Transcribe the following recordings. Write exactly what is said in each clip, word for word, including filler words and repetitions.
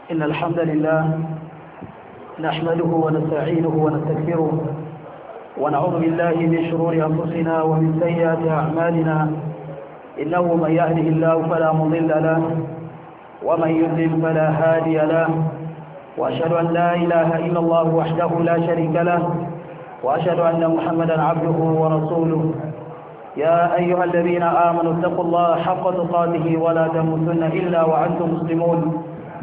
إن الحمد لله نحمده ونستعينه ونستغفره ونعوذ بالله من شرور أنفسنا ومن سيئات أعمالنا. إنه من يهده الله فلا مضل له ومن يضلل فلا هادي له، وأشهد أن لا إله إلا الله وحده لا شريك له، وأشهد أن محمدا عبده ورسوله. يا أيها الذين آمنوا اتقوا الله حق تقاته ولا تموتن إلا وأنتم مسلمون.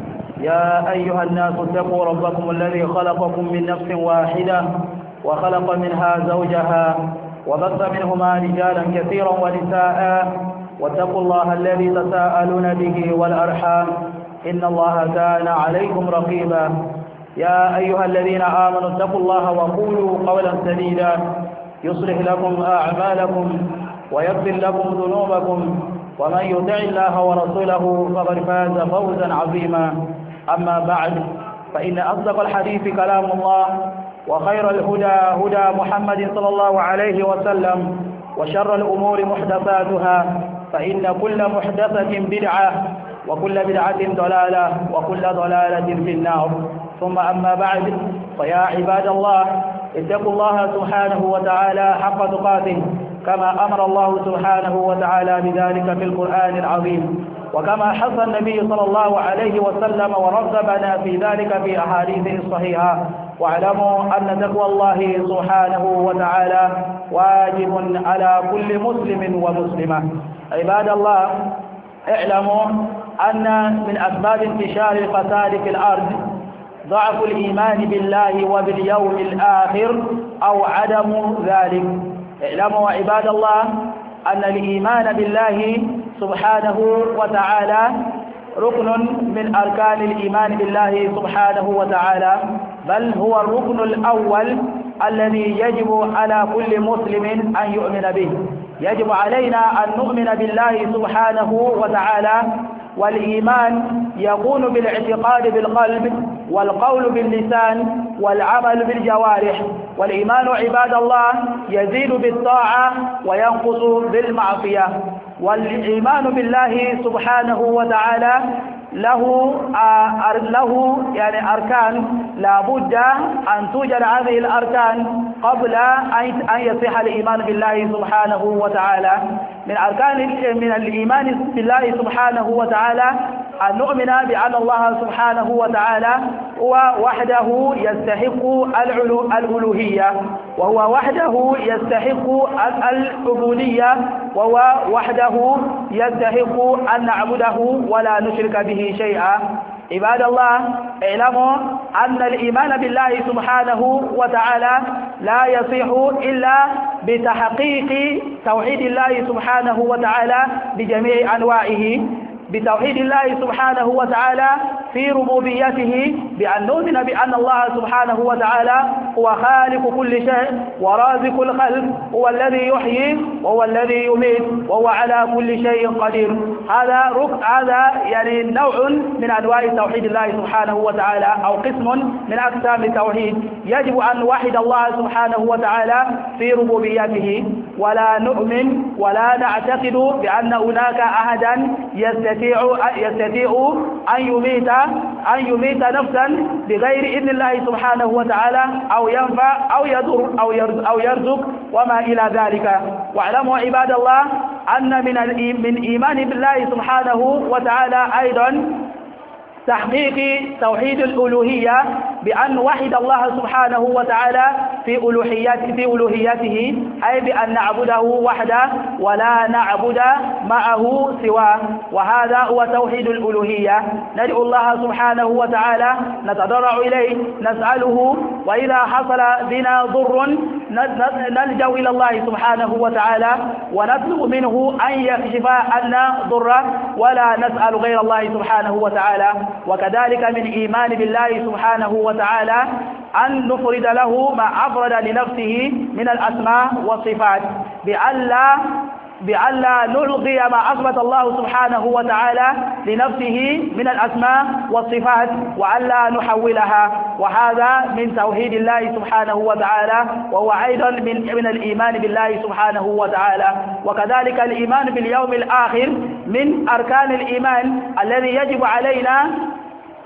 يا أيها الناس اتقوا ربكم الذي خلقكم من نفس واحدة وخلق منها زوجها وبث منهما رجالا كثيرا ونساء، واتقوا الله الذي تساءلون به والأرحام إن الله كان عليكم رقيبا. يا أيها الذين آمنوا اتقوا الله وقولوا قولا سديدا يصلح لكم أعمالكم ويغفر لكم ذنوبكم، ومن يطع الله ورسوله فقد فاز فوزا عظيما. أما بعد، فإن أصدق الحديث كلام الله، وخير الهدى هدى محمد صلى الله عليه وسلم، وشر الأمور محدثاتها، فإن كل محدثة بدعة وكل بدعة ضلالة وكل ضلالة في النار. ثم أما بعد، فيا عباد الله اتقوا الله سبحانه وتعالى حق تقاته، كما أمر الله سبحانه وتعالى بذلك في القرآن العظيم، وكما حث النبي صلى الله عليه وسلم ورغبنا في ذلك في أحاديثه الصحيحة. واعلموا أن تقوى الله سبحانه وتعالى واجب على كل مسلم ومسلمة. عباد الله، اعلموا أن من أسباب انتشار الفساد في الأرض ضعف الإيمان بالله وباليوم الآخر أو عدم ذلك. اعلموا عباد الله أن الإيمان بالله سبحانه وتعالى ركن من أركان الإيمان بالله سبحانه وتعالى، بل هو الركن الأول الذي يجب على كل مسلم أن يؤمن به. يجب علينا أن نؤمن بالله سبحانه وتعالى، والإيمان يكون بالاعتقاد بالقلب والقول باللسان والعمل بالجوارح. والإيمان عباد الله يزيد بالطاعة وينقص بالمعصية. والإيمان بالله سبحانه وتعالى له آه له يعني أركان لا بد أن توجد هذه الأركان قبل أن يصح الإيمان بالله سبحانه وتعالى. من أركان من الإيمان بالله سبحانه وتعالى أن نؤمن بأن الله سبحانه وتعالى هو وحده يستحق الألوهية، وهو وحده يستحق العبودية، وهو وحده يستحق أن نعبده ولا نشرك به شيئا. عباد الله، اعلموا أن الإيمان بالله سبحانه وتعالى لا يصح إلا بتحقيق توحيد الله سبحانه وتعالى بجميع أنواعه، بتوحيد الله سبحانه وتعالى في ربوبيته، بأن نؤمن بأن الله سبحانه وتعالى هو خالق كل شيء ورازق الخلق، هو الذي يحيي وهو الذي يميت وهو على كل شيء قدير. هذا رك هذا يعني نوع من أنواع توحيد الله سبحانه وتعالى، أو قسم من أقسام التوحيد. يجب أن نوحد الله سبحانه وتعالى في ربوبيته، ولا نؤمن ولا نعتقد بأن هناك أحدا يستطيع يستطيع أن يميت أن يميت نفسا بغير إذن الله سبحانه وتعالى، أو ينفع أو يضر أو يرزق وما إلى ذلك. واعلموا عباد الله أن من من إيمان بالله سبحانه وتعالى أيضا تحقيق توحيد الألوهية، بأن وحد الله سبحانه وتعالى في ألوهيته في ألوهيته أي بأن نعبده وحده ولا نعبد معه سواه، وهذا هو توحيد الألوهية. ندعو الله سبحانه وتعالى، نتضرع إليه، نسأله، وإذا حصل بنا ضر نلجأ إلى الله سبحانه وتعالى ونطلب منه أن يكشف عنا ضره، ولا نسأل غير الله سبحانه وتعالى. وكذلك من إيمان بالله سبحانه وتعالى أن نفرد له ما أفرد لنفسه من الأسماء والصفات، بألا بألا نلغي ما أثبت الله سبحانه وتعالى لنفسه من الأسماء والصفات وألا نحولها. وهذا من توحيد الله سبحانه وتعالى، وهو أيضا من من الإيمان بالله سبحانه وتعالى. وكذلك الإيمان باليوم الآخر من أركان الإيمان الذي يجب علينا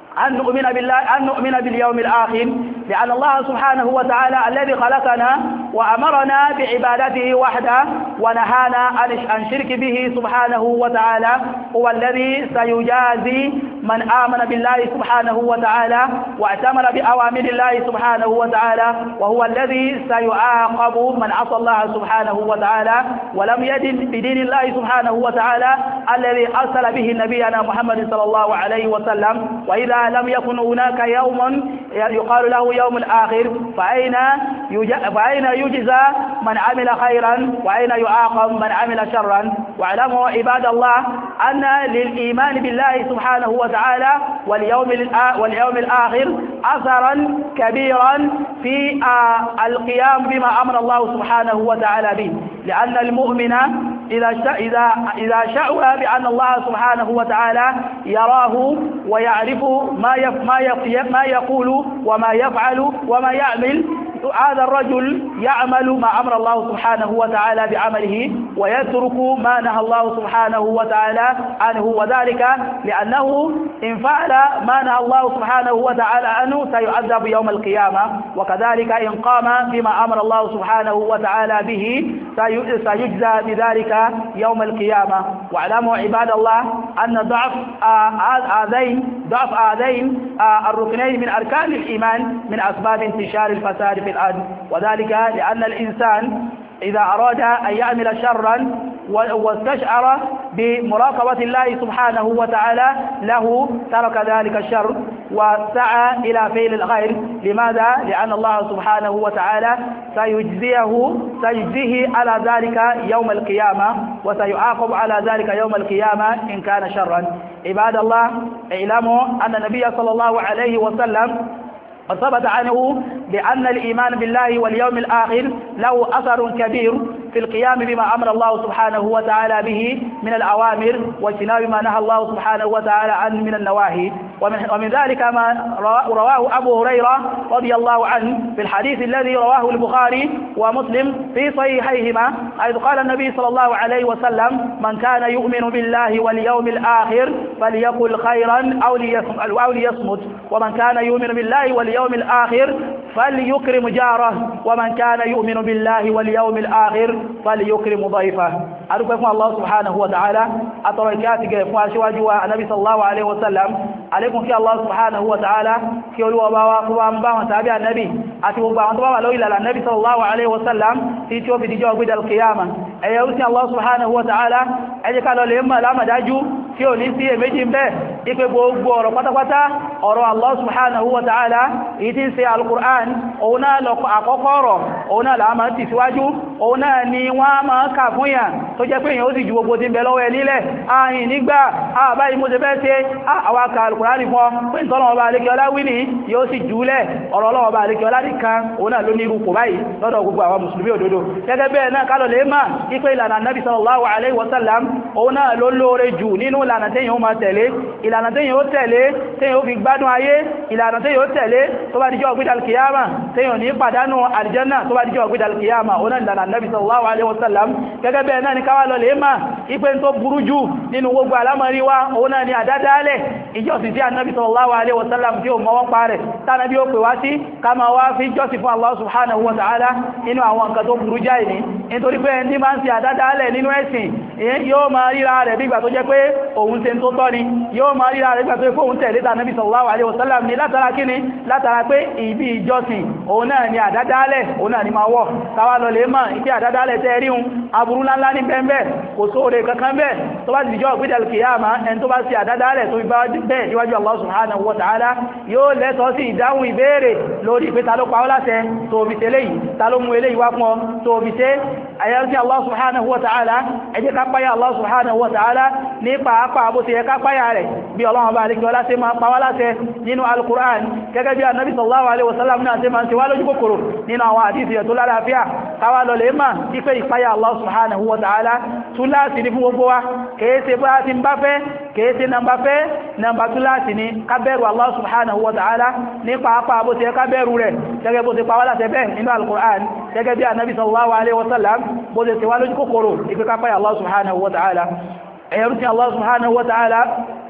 أن نؤمن بالله أن نؤمن باليوم الآخر، لأن الله سبحانه وتعالى الذي خلقنا وأمرنا بعبادته وحده ونهانا عن شرك به سبحانه وتعالى هو الذي سيجازي من آمن بالله سبحانه وتعالى واعتمر بأوامر الله سبحانه وتعالى، وهو الذي سيعاقب من عصى الله سبحانه وتعالى ولم يدن بدين الله سبحانه وتعالى الذي أرسل به نبينا محمد صلى الله عليه وسلم. وإذا لم يكن هناك يوم يقال له يوم الآخر فأين فأين يجزى من عمل خيرا وأين يعاقب من عمل شرا؟ واعلموا عباد الله أن للإيمان بالله سبحانه وتعالى واليوم واليوم الآخر أثرا كبيرا في القيام بما أمر الله سبحانه وتعالى به، لأن المؤمن إذا إذا إذا شعر بأن الله سبحانه وتعالى يراه ويعرف ما ما يقول وما يفعل وما يعمل، هذا الرجل يعمل ما أمر الله سبحانه وتعالى بعمله ويترك ما نهى الله سبحانه وتعالى عنه، وذلك لأنه إن فعل ما نهى الله سبحانه وتعالى عنه سيعذب يوم القيامة، وكذلك إن قام بما أمر الله سبحانه وتعالى به سيجزى بذلك يوم القيامة. واعلموا عباد الله أن ضعف هذين ضعف هذين الركنين من أركان الإيمان من أسباب انتشار الفساد في الأرض، وذلك لأن الإنسان إذا أراد أن يعمل شرا واستشعر بمراقبة الله سبحانه وتعالى له ترك ذلك الشر وسعى إلى فعل الخير. لماذا؟ لأن الله سبحانه وتعالى سيجزيه سيجزيه على ذلك يوم القيامة وسيعاقب على ذلك يوم القيامة إن كان شرا. عباد الله اعلموا أن النبي صلى الله عليه وسلم وثبت عنه بأن الإيمان بالله واليوم الآخر له أثر كبير في القيام بما أمر الله سبحانه وتعالى به من الأوامر واجتناب ما نهى الله سبحانه وتعالى عنه من النواهي. ومن, ومن ذلك ما رواه أبو هريرة رضي الله عنه في الحديث الذي رواه البخاري ومسلم في صحيحيهما، حيث قال النبي صلى الله عليه وسلم: من كان يؤمن بالله واليوم الآخر فليقل خيرا أو ليصمت، ومن كان يؤمن بالله واليوم الآخر فليكرم جاره، ومن كان يؤمن بالله واليوم الآخر فليكرم ضيفه. أدعوكم الله سبحانه وتعالى أتركاتك فاشواجوا النبي صلى الله عليه وسلم عليكم كي الله سبحانه وتعالى كي يولوا بابا قوام بابا تابع النبي أتوا بابا بابا لو إلى النبي صلى الله عليه وسلم في تشوف في جواب القيامة أيوسي الله سبحانه وتعالى أجي قالوا لهم لا مداجو tí ò ní sí èméjì ń bẹ ipé gbogbo ọ̀rọ̀ pátápátá ọ̀rọ̀ Allah subhanahu wa ta'ala èyí tí ń ṣe al-Qur'an òun náà lọ àkọ́kọ́ ọ̀rọ̀ òun náà láàmà ti síwájú òun náà ni wọ́n máa kà fún yà tó jẹ́ pé èyàn ó sì ju gbogbo tí ń bẹ lọ́wọ́ ẹ nílẹ̀ ààyìn nígbà àbáyìí mo ṣe fẹ́ ṣe àwàkà al-Qur'an fún pé ìtọ́lọ̀ ọba àlékẹ́ ọlá wí ní yóò sì jùlẹ̀ ọ̀rọ̀ ọlọ́wọ́ ọba àlékẹ́ ọlá nìkan òun náà ló ní irúkò báyìí lọ́dọ̀ gbogbo àwọn mùsùlùmí òdodo. Gẹ́gẹ́ bẹ́ẹ̀ náà kálọ̀ lè máa ipé ìlànà Nabi sallallahu alaihi wasallam òun náà ló lóore jù nínú ìlànà tẹ́yìn ó máa tẹ̀lé, ìlànà tẹ́yìn ó tẹ̀lé tẹ́yìn ó fi gbádùn ayé, ìlànà tẹ́yìn ó tẹ̀lé tó bá dijọ́ ọgbídà alkiyama tẹ́yìn ò ní pàdánù aljanna tó bá dijọ́ ọgbídà alkiyama òun náà ìlànà Nabi sallallahu alaihi wasallam. Gẹ́gẹ́ bẹ́ẹ̀ náà ni káwà lọ lè máa ipé tó burú jù nínú gbogbo alámọ̀rí wa òun náà ni àdádálẹ̀ ìjọsìn tí Nabi sallallahu alaihi wasallam tí ó mọ́wọ́ parẹ̀ tánàbí ó pè wá sí ká máa wá fi jọ́sìn fún Allah subhanahu wa ta'ala inú àwọn nǹkan tó burú jáì ní nítorí pé ẹni máa ń ṣe àdádálẹ̀ nínú ẹ̀sìn yóò máa ríra rẹ̀ bí ìgbà tó jẹ́ pé òun ṣe tó tọ́ ni, yóò máa ríra rẹ̀ bí ìgbà tó jẹ́ pé òun tẹ̀lé ta Nabi sallallahu alaihi wasallam ni látara kíni látara pé ibi ìjọsìn òun náà ni àdádálẹ̀ òun náà ni máa wọ̀ káwà lọ lè máa ìpé àdádálẹ̀ tẹ́ ríhun aburú ńláńlá ní bẹ́ẹ̀ kò sóòrè kankan bẹ́ẹ̀ tó bá ti jọ ìpínlẹ̀ alkiyama ẹni tó bá sí àdádálẹ̀ tó bá bẹ́ẹ̀ níwájú Allah subhanahu wa ta'ala yóò lẹ́tọ̀ọ́ sí ìdáhùn ìbéèrè lórí ìpé ta ló pa ọ́ láṣẹ tó fi tẹ́lẹ̀ yìí ta ló mú eléyìí wá fún ọ tó fi tẹ́ ayẹ́rùsí Allah subhanahu wa ta'ala ẹ jẹ́ ká páyà Allah subhanahu wa ta'ala ní pàápàá bó ti yẹ ká páyà rẹ̀ bí Ọlọ́run bá alékẹ́ ọlá ṣe máa pa wá láṣẹ nínú al-Qur'an gẹ́gẹ́ bí Ànábì sallallahu alaihi wasallam náà ṣe máa ṣe wá lójú kòkòrò nínú àwọn àdíṣì ẹ̀ tó lálàáfíà káwà lọ lè máa ipé ìpáyà Allah subhanahu wa ta'ala túláàsì ní fún gbogbo wa kèése bá ti ń bá fẹ́ kèése nàmbà fẹ́ nàmbà túláàsì ní ká bẹ̀rù Allah subhanahu wa ta'ala ní pàápàá bó ti yẹ ká bẹ̀rù rẹ̀ gẹ́gẹ́ bó ti pa wá láṣẹ bẹ́ẹ̀ nínú al-Qur'an gẹ́gẹ́ bí Ànábì sallallahu alaihi wasallam bó ti ṣe wá lójú kòkòrò ipé ká páyà Allah subhanahu wa ta'ala ẹ̀yẹ̀rú sí Allah subhanahu wa ta'ala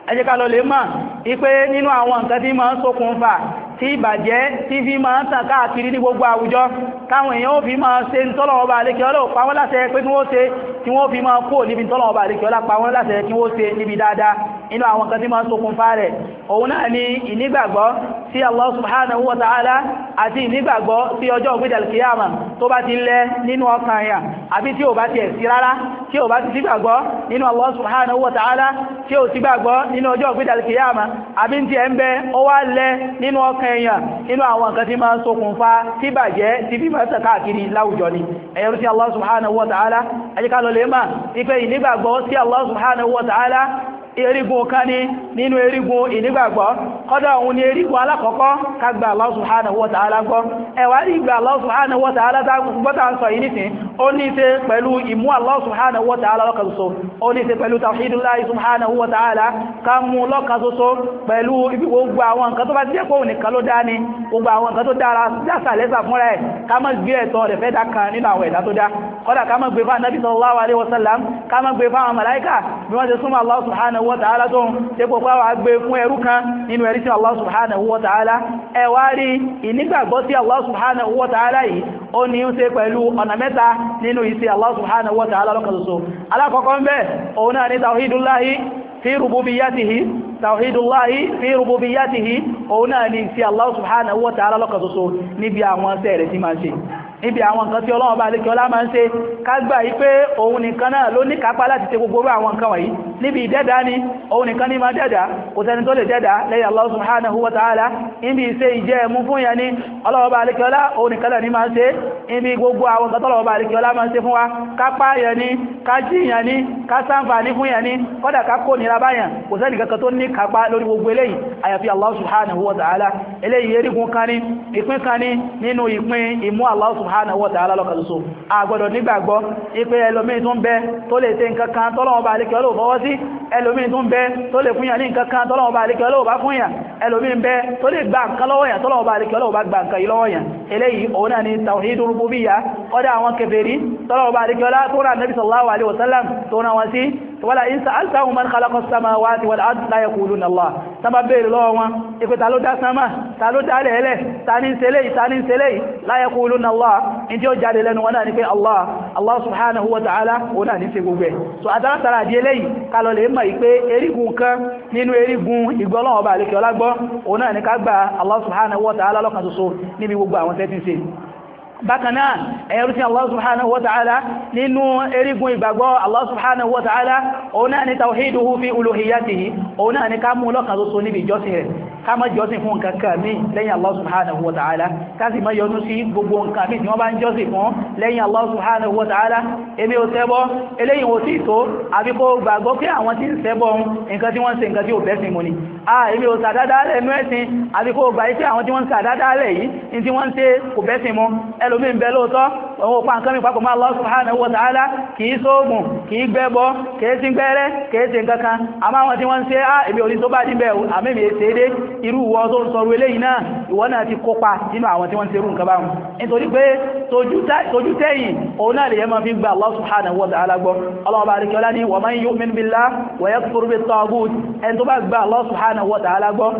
ẹ jẹ́ ká lọ lè mọ̀ ipé nínú àwọn nǹkan tí máa ń ṣokùnfà tí ìbàjẹ́ tí fi máa ń tàn káàkiri ní gbogbo àwùjọ táwọn èèyàn ó fi máa ṣe tọ́lọ̀wọ́ bá àlékẹ́ ọlọ́ pa wọ́n láṣẹ pé kí wọ́n ṣe tí wọ́n fi máa kó níbi tọ́lọ̀wọ́ bá àlékẹ́ ọlá pa wọ́n láṣẹ kí wọ́n ṣe níbi dáadáa inú àwọn nǹkan tí máa ń ṣokùnfà rẹ̀ òun náà ni ìnígbàgbọ́ sí Allah subhanahu wa ta'ala àti ìnígbàgbọ́ sí ọjọ́ ògbédàl kìyàmà tó bá ti lẹ nínú ọkàn yà àbí tí ò bá ti ẹ̀sí rárá tí ò bá ti sí gbàgbọ́ nínú Allah subhanahu wa ta'ala tí ò sí gbàgbọ́ nínú ọjọ́ ògbédàl kìyàmà àbí tí ẹ ń bẹ ó wá lẹ nínú ọkàn èèyàn inú àwọn nǹkan tí máa ń ṣokùnfà tí bàjẹ́ tí bí máa ń tàn káàkiri láwùjọ ni ẹ̀yẹrú sí Allah subhanahu wa ta'ala ẹjíká lọ lè máa ipé ìnígbàgbọ́ sí Allah subhanahu wa ta'ala erigun kan ní nínú erigun ìnígbàgbọ́ kọ́dọ̀ òun ni erigun alákọ̀ọ́kọ́ ká gba Allah subhanahu wa ta'ala gbọ́ ẹwà rí ìgbà Allah subhanahu wa ta'ala gbọ́ta ń sọ yìí nìsín ó ní ṣe pẹ̀lú ìmú Allah subhanahu wa ta'ala lọ́kan ṣoṣo ó ní ṣe pẹ̀lú tawhidullahi subhanahu wa ta'ala ká mú lọ́kan ṣoṣo pẹ̀lú gbogbo àwọn nǹkan tó bá jẹ́ pé òun nìkan ló dá ní gbogbo àwọn nǹkan tó dára dásà lẹ́sà fúnra ẹ̀ ká má gbé ẹ̀tọ́ rẹ̀ fẹ́ dá kan nínú àwọn ẹ̀dá tó dá kọ́dà ká má gbé fún Ànábì sallallahu alaihi wasallam ká má gbé fún àwọn màláíkà bí wọ́n ṣe súnmọ́ Allah subhanahu wa ta'ala tó ń ṣe kò pàwà gbé fún ẹrú kan nínú ẹ̀rí sí Allah subhanahu wa ta'ala ẹ wá rí ìnígbàgbọ́ sí Allah subhanahu wa ta'ala yìí ó ní ń ṣe pẹ̀lú ọ̀nà mẹ́ta nínú ìsí Allah subhanahu wa ta'ala lọ́kan ṣoṣo alákọ̀ọ́kọ́ ń bẹ òun náà ní tawhidullahi fi rububiyyatihi tawhidullahi fi rububiyyatihi òun náà ní ìsí Allah subhanahu wa ta'ala lọ́kan ṣoṣo níbi àwọn sẹ́rẹ̀ tí máa ń ṣe níbi àwọn nǹkan tí Ọlọ́run bá lè kí ọlá máa ń ṣe kágbà yí pé òun nìkan náà ló ní kápá láti ṣe gbogbo àwọn nǹkan wọ̀nyí níbi ìdẹ́dà ni òun nìkan ní máa dẹ́dà kò sẹ́ni tó lè dẹ́dà lẹ́yìn Allah subhanahu wa ta'ala níbi iṣẹ́ ìjẹ́ ẹmú fún yẹn ni Ọlọ́run bá lè kí ọlá òun nìkan ní máa ṣe níbi gbogbo àwọn nǹkan tọ́lọ́run bá lè kí ọlá máa ń ṣe fún wa kápá yẹn ni ká jí yẹn ni ká ṣàǹfààní fún yẹn ni kọ́dà ká kó nira báyàn kò sẹ́ni kankan tó ní kápá lórí gbogbo eléyìí àyàfi Allah subhanahu wa ta'ala eléyìí erigun kan ní ìpín kan ní nínú ìpín ìmú Allah subhanahu wa ta'ala lọ́kàtúsù àgbọ̀dọ̀ nígbàgbọ́ ipé ẹlòmíì tún bẹ tó lè ṣe nǹkan kan tọ́lọ́wọ́ bá alékẹ́ olóò fọwọ́ sí ẹlòmíì tún bẹ tó lè fúnyà ní nǹkan kan tọ́lọ́wọ́ bá alékẹ́ olóò bá fúnyà ẹlòmíì bẹ tó lè gba nǹkan lọ́wọ́ yàn tọ́lọ́wọ́ bá alékẹ́ olóò bá gba nǹkan lọ́wọ́ yàn eléyìí òun náà ni tawhidu rububiyya ọdá àwọn kèfèrí tọ́lọ́wọ́ bá alékẹ́ olá tó rà nabi sallallahu alaihi wasallam tó rà wọn sí wala in sa'altahum man khalaqa as-samawati wal ardi la yaquluna Allah tamba bèèrè lọ́wọ́ wọn ipe ta ló dá sánmà ta ló dá lẹ́lẹ̀ ta ní ṣẹlẹ̀ ta ní ṣẹlẹ̀ la yaquluna Allah in tí ó jáde lẹ́nu wọn náà ni pé Allah Allah subhanahu wa ta'ala ó náà ní ṣe gbogbo ẹ̀ so àtàràtàrà di eléyìí kalọ̀ lè mọ̀ ìpé erigun kan nínú erigun ìgbọ́lọ́wọ́ bá lékẹ́ ọlágbọ́ ó náà ní ká gba Allah subhanahu wa ta'ala lọ́kan ṣoṣo níbi gbogbo àwọn tẹ́tí ṣe bákanáà ẹ̀yẹ̀rú sí Allah subhanahu wa ta'ala nínú erigun ìgbàgbọ́ Allah subhanahu wa ta'ala òun náà ni tawhiduhu fi uluhiyyatihi òun náà ni ká mú lọ́kan ṣoṣo níbi ìjọsìn rẹ̀ ká má jọ́sìn fún nǹkan kan mí lẹ́yìn Allah subhanahu wa ta'ala ká sì má yọnú sí gbogbo nǹkan mí tí wọ́n bá ń jọ́sìn fún lẹ́yìn Allah subhanahu wa ta'ala èmi ò ṣẹbọ eléyìn ò sí tó àbí kó gbàgbọ́ pé àwọn tí ń ṣẹbọ nǹkan tí wọ́n ṣe nǹkan tí ò bẹ́sìn mu ni ah èmi ò sàdádálẹ̀ ẹnu ẹ̀sìn àbí kó gbà pé àwọn tí wọ́n ń sàdádálẹ̀ yìí ní tí wọ́n ń ṣe kò bẹ́sìn mu ẹlòmí ń bẹ lóòtọ́ òun òpá nǹkan mi papọ̀ mọ́ Allah subhanahu wa ta'ala kìí sóògùn kìí gbẹ́bọ kìí sí gbẹ́rẹ́ kìí sí nǹkankan àmá wọn tí wọ́n ń ṣe á èmi orí tó bá díbẹ̀ àmẹ́mì èsèdé irú ìwọ tó ń sọrọ̀ eléyìí náà ìwọ náà ti kópa nínú àwọn tí wọ́n ń ṣe irú nǹkan báwọn nítorí pé tójú tẹ́yìn òun náà lè yẹ máa fi gba Allah subhanahu wa ta'ala gbọ́ Allah bá rí kí ọlá ní wa man yu'min billah wa yakfur bit-taghut ẹni tó bá gba Allah subhanahu wa ta'ala gbọ́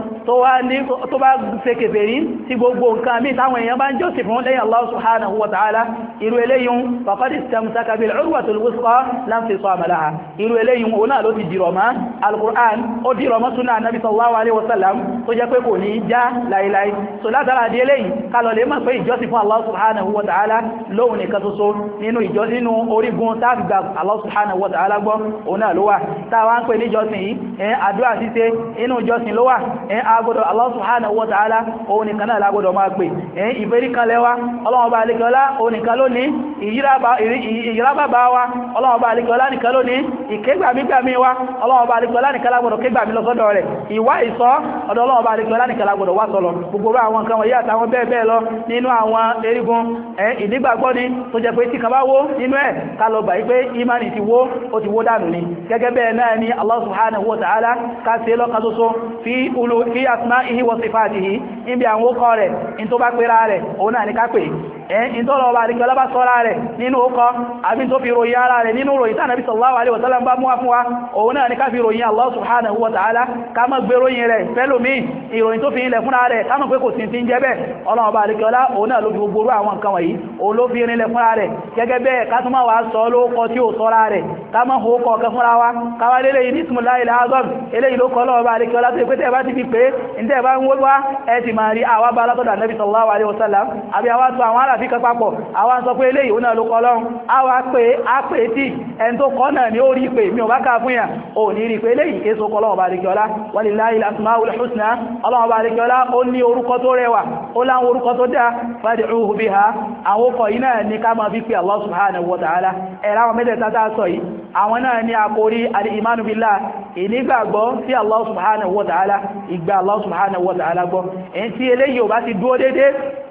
tó bá ṣe kèfèrí tí gbogbo nǹkan mí táwọn èèyàn bá ń jọ́sìn fún lẹ́yìn Allah subhanahu wa ta'ala irú eléyìn faqad istamsaka bil urwatil wusqa la infisama laha irú eléyìn òun náà ló ti dìrọ̀ mọ́ al-Qur'an ó dìrọ̀ mọ́ sunnah nabi sallallahu alaihi wasallam tó jẹ́ pé kò ní já láìláì so látara di eléyìn kalọ̀ lè máa pé ìjọsìn fún Allah subhanahu wa ta'ala lóhun nìkan tó so nínú ìjọ nínú orígun táàfi gba Allah subhanahu wa ta'ala gbọ́ òun náà ló wà táwa ń pè ní ìjọsìn yìí ẹn àdúrà ṣíṣe inú ìjọsìn ló wà ẹn agbọ́dọ̀ Allah subhanahu wa ta'ala òun nìkan náà lágbọ́dọ̀ máa pè ẹn ìfẹ́rí kan lẹ́wà ọlọ́wọ́ bá alékọ́lá òun nìkan ló ní ìyírábàbá wa ọlọ́wọ́ bá alékọ́lá nìkan ló ní ìkégbàmígbàmí wa ọlọ́wọ́ bá alékọ́lá nìkan lágbọ́dọ̀ kégbàmí lọ́sọ́dọ̀ rẹ̀ ìwá ìsọ́ ọ̀dọ̀ ọlọ́wọ́ bá alékọ́lá nìkan lágbọ́dọ̀ wá sọ́lọ gbogbo àwọn nǹkan wọ̀nyí àtàwọn bẹ́ẹ̀ bẹ́ẹ̀ lọ nínú àwọn erigun ìdígbàgbọ́ ni tó jẹ́ pé tí kan bá wó nínú ẹ̀ ká lọ gbà pé imani ti wó ó ti wó dànù ni gẹ́gẹ́ bẹ́ẹ̀ náà ni Allah subhanahu wa ta'ala ká ṣe lọ́kan ṣoṣo fi ulu fi asma'ihi wa sifatihi níbi àwọn ókọ rẹ̀ in tó bá pẹ́ra rẹ̀ òun náà ni ká pè ẹ̀yìn tó lọ́wọ́ àríkẹ́ ọlá bá sọ́ra rẹ̀ nínú ọkọ̀ àbí tó fi ròyìn ara rẹ̀ nínú ròyìn tánàbí sallallahu alaihi wasallam bá mú wá fún wa òun náà ni ká fi ròyìn Allah subhanahu wa ta'ala ká má gbé ròyìn rẹ̀ fẹ́lòmí ìròyìn tó fi ilẹ̀ fúnra rẹ̀ ká mọ̀ pé kò sí ti ń jẹ́ bẹ́ẹ̀ ọlọ́wọ́ bá àríkẹ́ ọlá òun náà ló fi gbogbo àwọn nǹkan wọ̀nyí òun ló fi rinlẹ̀ fúnra rẹ̀ gẹ́gẹ́ bẹ́ẹ̀ ká tún máa wá sọ lóókọ tí ó sọ́ra rẹ̀ ká má hó kọ ọ̀kẹ́ fúnra wa ká wá lélẹ̀ yìí ismullahi al-azam eléyìí ló kọ́ lọ́wọ́ bá àríkẹ́ ọlá tó pé tẹ́ bá ti fi pé ǹtẹ́ bá ń wá ẹ ti máa rí àwa bá látọ̀dọ̀ Nabi sallallahu alaihi wasallam àbí àwa tó àwọn aláfi kan papọ̀ àwa sọ pé eléyìí òun náà ló kọ́ lọ́run àwa pé a pè tí ẹni tó kọ́ náà ni ó rí pé mi ò bá ká fún yà ò ní rí pé eléyìí késo kọ́ lọ́wọ́ bá àríkẹ́ ọlá walillahi al-asmaul husna ọlọ́wọ́ bá àríkẹ́ ọlá ó ní orúkọ tó rẹwà ó láwọn orúkọ tó dá fad'uhu biha àwọn ọkọ̀ yìí náà ní ká máa fi pé Allah subhanahu wa ta'ala ẹ̀rá àwọn mẹ́tẹ̀ẹ̀ta tá a sọ yìí àwọn náà ní àkórí al-imanu billah ìnígbàgbọ́ sí Allah subhanahu wa ta'ala ìgbà Allah subhanahu wa ta'ala gbọ́ èyí tí eléyìí ò bá ti dúó dédé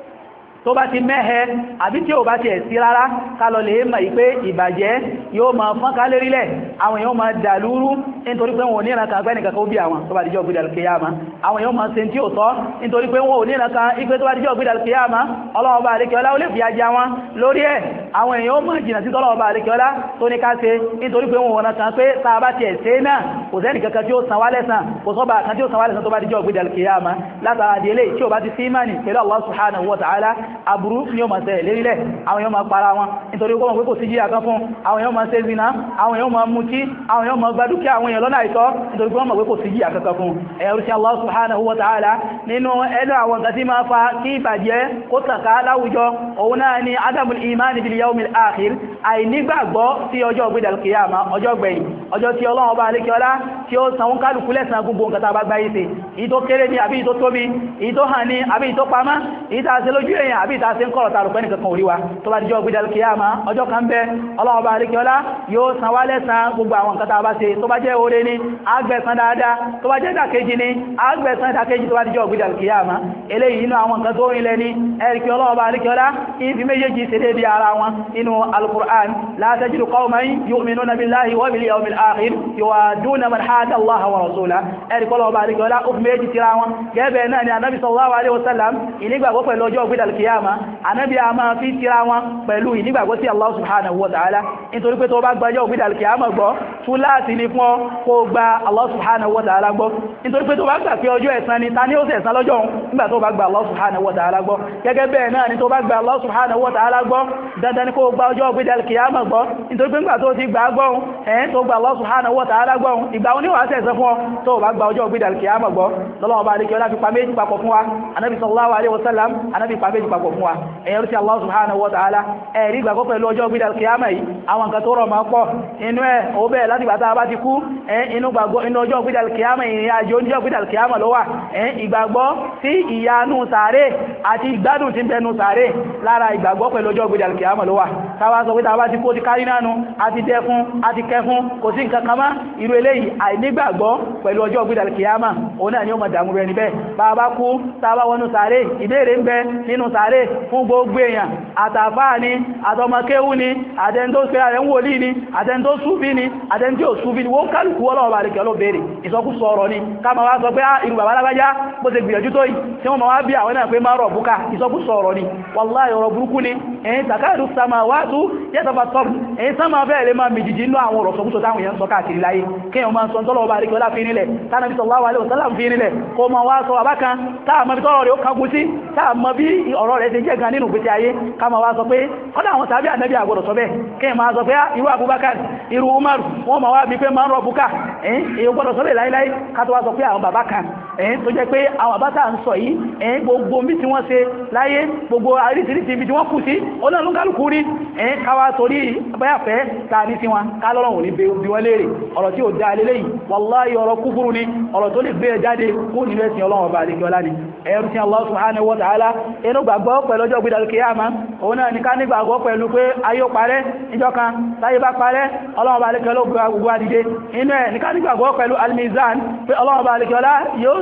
tó bá ti mẹ́hẹ àbí tí ò bá ti ẹ̀sí rárá kálọ̀ lè mọ̀ ìpé ìbàjẹ́ yóò máa fọ́n ká lérílẹ̀ àwọn èèyàn máa dàlúrú nítorí pé wọn ò ní ìrànkan pẹ́ nìkan kó bí àwọn tó bá díjọ́ gbídà al-qiyama àwọn èèyàn máa ṣe tí ó tọ́ nítorí pé wọn ò ní ìrànkan ipé tó bá díjọ́ gbídà al-qiyama ọlọ́wọ́ bá àríkẹ́ọlá ó lè fi ajá wọn lórí ẹ̀ àwọn èèyàn máa jìnà sí tọ́lọ́wọ́ bá àríkẹ́ọlá tó ní ká ṣe nítorí pé wọn ò rànkan pé tá a bá ti ẹ̀ṣẹ́ náà kò sẹ́nì kankan tí ó san wá lẹ́san kò sọ́ba kan tí ó san wá lẹ́san tó bá díjọ́ gbídà al-qiyama látara délé tí ó bá ti sí ìmánì pẹ̀lú Allah subhanahu wa ta'ala aburú ni ó máa ṣe lérílẹ̀ àwọn èèyàn máa para wọn nítorí kó mọ̀ pé kò sí jíyà kan fún àwọn èèyàn máa ṣe zina àwọn èèyàn máa mutí àwọn èèyàn máa gbádùkẹ́ àwọn èèyàn lọ́nà àìtọ́ nítorí kó mọ̀ pé kò sí jíyà kankan fún ẹ̀rù sí Allah subhanahu wa ta'ala nínú ẹnu àwọn nǹkan tí máa fa kí ìbàjẹ́ kó tànká láwùjọ òun náà ni adamul imani bil yawmil akhir àìnígbàgbọ́ sí ọjọ́ gbédà kìyàmá ọjọ́ gbẹ̀yìn ọjọ́ tí Ọlọ́run bá alékiọlá tí ó san ń kálùkù lẹ́san gbogbo nǹkan tá bá gbáyé ṣe èyí tó kéré ní àbí èyí tó tóbi èyí tó hàn ní àbí èyí tó pamọ́ èyí tá a ṣe lójú èèyàn àbí ìta ṣe ń kọ̀rọ̀ tààrù pẹ́nì kankan oríwa tó bá díjọ́ gbídà kìyàmá ọjọ́ kan bẹ́ Ọlọ́run bá alékiọlá yóò san wá lẹ́san gbogbo àwọn nǹkan tá bá ṣe tó bá jẹ́ oore ní àgbẹ̀san dáadáa tó bá jẹ́ ìdàkejì ní àgbẹ̀san ìdàkejì tó bá díjọ́ gbídà kìyàmá eléyìí inú àwọn nǹkan tó rinlẹ̀ ní ẹ̀rìkì Ọlọ́run bá alékiọlá ìfi méjèèjì ṣe déédé ara wọn inú al-Qur'an la tajidu qawman yu'minuna billahi wa bil yawmil akhir yuwaduna man hada Allah wa rasulahu ẹ̀rìkì Ọlọ́run bá alékiọlá ó fi méjì tira wọn gẹ́gẹ́ náà ni Ànábì sallallahu alaihi wasallam ìnígbàgbọ́ pẹ̀lú ọjọ́ gbídà kìyàmá Ànábì a máa fi tira wọn pẹ̀lú ìnígbàgbọ́ sí Allah subhanahu wa ta'ala nítorí pé tó bá gbàjọ́ gbídà kìyàmá gbọ́ tún láti ní fún ọ kó gba Allah subhanahu wa ta'ala gbọ́ nítorí pé tó bá gbà pé ọjọ́ ẹ̀san ni ta ní ó sì ẹ̀san lọ́jọ́ nígbà tó bá gba Allah subhanahu wa ta'ala gbọ́ gẹ́gẹ́ bẹ́ẹ̀ náà ni tó bá gba Allah subhanahu wa ta'ala gbọ́ dandan ni kó gba ọjọ́ gbídà kìyàmá gbọ́ nítorí pé nígbà tó ti gbà gbọ́ ẹ̀yìn tó gba Allah subhanahu wa ta'ala gbọ́ ìgbà wọn ni wà sẹ̀sẹ̀ fún ọ tó bá gba ọjọ́ gbídà kìyàmá gbọ́ lọ́lọ́wọ́ bá alékẹ́ ọlá fi pa méjì papọ̀ fún wa anábi sallallahu alaihi wasallam anábi pa méjì papọ̀ fún wa ẹ̀yẹ̀rú sí Allah subhanahu wa ta'ala ẹ̀rí gbàgbọ́ pẹ̀lú ọjọ́ gbídà kìyàmá yìí àwọn nǹkan tó rọ̀ máa pọ̀ inú ẹ̀ ó bẹ́ẹ̀ láti gbàtà bá ti kú inú gbàgbọ́ inú ọjọ́ gbídà kìyàmá ìrìn àjò oníjọ́ gbídà kìyàmá ló wà ìgbàgbọ́ sí ìyanu sàárè àti ìgbádùn tí ń bẹnu sàárè lára ìgbàgbọ́ pẹ̀lú ọjọ́ gbídà kìyàmá ló wà káwà sọ pé tàbá ti kó ti kárí nánu àti dẹkún àti kẹfún kò sí nǹkan kan mọ́ irú eléyìí àìnígbàgbọ́ pẹ̀lú ọjọ́ gbídà kìyàmá òun náà ni ó mọ̀ dàmú rẹ̀ níbẹ̀ bàbá kú tàbá wọnú sàárè ìbéèrè ń bẹ nínú sàárè fún gbogbo èèyàn àtàfáà ni àtọmọkéwú ni àtẹni tó ṣe àrẹ ń wòlí ni àtẹni tó súfí ni àtẹni tí ò súfí ni wọ́n kálùkù ọlọ́wọ́ bá rẹ̀kẹ́ olóbèèrè ìsọkúsọ ọ̀rọ̀ ni ká ma wá sọ pé irú bàbá alágbájá bó ṣe gbìyànjú tó yìí tí wọ́n ma wá bí àwọn náà pé máa rọ̀ búká ìsọkúsọ ọ̀rọ̀ ni wàláhì ọ̀rọ̀ burúkú ni ẹ̀yìn takadu samawatu yatafattarun ẹ̀yìn sáma bẹ́ẹ̀ lè máa mìjìjì inú àwọn ọ̀rọ̀ sọkúsọ táwọn èèyàn sọ káàkiri láyé kí wọ́n máa sọ tọ́lọ́wọ́ bá rẹ̀kẹ́ ọlá fi nílẹ̀ tánàbí sallallahu alaihi wasallam fi nílẹ̀ kó ma wá sọ àbákan táàmọ́ bí tọ́rọ̀ rẹ̀ ó kagun sí táàmọ́ bí ọ̀rọ̀ rẹ̀ ti jẹ́ gan nínú gbèsè ayé ká ma wá sọ pé kọ́dá àwọn tàbí ànábì àgbọ̀dọ̀ sọ bẹ́ẹ̀ kí ma sọ pé irú Abubakar irú Umar wọ́n ma wá bí pé ma ń rọ búkà ẹ̀yìn èyí gbọ́dọ̀ sọ bẹ́ẹ̀ láíláí ká tó wá sọ pé àwọn bàbá kan ẹ̀yìn tó jẹ́ pé àwọn àbátà ń sọ yìí ẹ̀yìn gbogbo bí tí wọ́n ṣe láyé gbogbo àríṣìíríṣìí ibi tí wọ́n kù sí ọlọ́run kálukú rí ẹ̀yìn káwá torí báyàfẹ́ ta ní sí wọn kálọ́rùn ní bí wọ́n léèrè ọ̀rọ̀ tí ó dá lélẹ́ yìí wàláhì ọ̀rọ̀ kúfúrú ni ọ̀rọ̀ tó lè gbé jáde kó nínú ẹ̀sìn ọlọ́run ọba àdéjọ́lá ni ẹ̀rù sí Allah subhanahu wa ta'ala inú gbàgbọ́ pẹ̀lú ọjọ́ gbídà kìyàmá òun náà ní ká ní gbàgbọ́ pẹ̀lú pé ayé ó parẹ́ níjọ́ kan táyé bá parẹ́ ọlọ́run ọba àdéjọ́lá gbogbo adìde inú ẹ̀ ní ká ní gbàgbọ́ pẹ̀lú al-mizan pé ọlọ́run ọba àdéjọ́lá yóò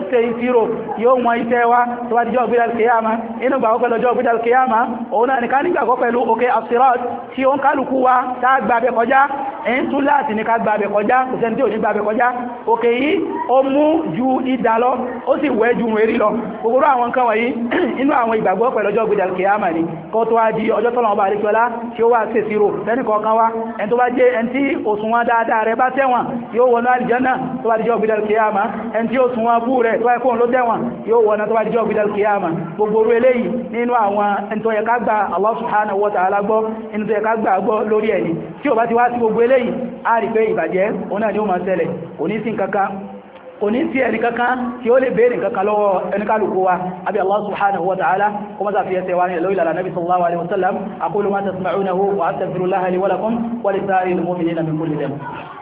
ṣe ìṣirò yóò wọn iṣẹ́ wa tó bá dijọ́ gbídà kìyàmá inú gbàgbọ́ pẹ̀lú ọjọ́ gbídà kìyàmá òun náà nìkan nígbàgbọ́ pẹ̀lú òkè as-sirat tí ó ń kálukú wa tá gbàbẹ̀ kọjá ẹ̀yìn tún láti ní ká gbàbẹ̀ kọjá kò sẹ́ni tí ò ní gbàbẹ̀ kọjá òkè yìí ó mú ju ìdá lọ ó sì wẹ́ ju wẹ́rí lọ gbogbo àwọn nǹkan wọ̀nyí inú àwọn ìgbàgbọ́ pẹ̀lú ọjọ́ gbídà kìyàmá ni kó tó wá di ọjọ́ tọ́lọ̀ ọba àríkíọlá tí ó wá ṣèṣirò lẹ́nì kọ̀ọ̀kan wá ẹni tó bá jẹ́ ẹni tí òṣùwọ̀n dáadáa rẹ̀ bá tẹ̀wọ̀n yóò wọnú àlìjánà tó bá dijọ́ gbídà kìyàmá ẹni tí òṣùwọ̀n bú rẹ̀ tó ẹkùn ló tẹ̀wọ̀n yóò wọnú tó bá dijọ́ gbídà kìyàmá gbogbo orú eléyìí nínú àwọn ẹni tó yẹ ká gba Allah subhanahu wa ta'ala gbọ́ inú tó yẹ ká gbà gbọ́ lórí ẹni tí ó bá ti wá sí gbogbo eléyìí á rí pé ìbàjẹ́ òun náà ni ó máa ṣẹlẹ̀ kò ní sí kankan kò ní sí ẹni kankan tí ó lè bèèrè kankan lọ́wọ́ ẹnikálùkú wa àbí Allah subhanahu wa ta'ala kó mọ́ta fi ẹsẹ̀ wa ní ẹ̀lọ́ ìlànà nabi sallallahu alaihi wasallam aqulu ma tasma'unahu wa astaghfirullaha li wa lakum wa lisa'iril mu'minina min kulli dhanb.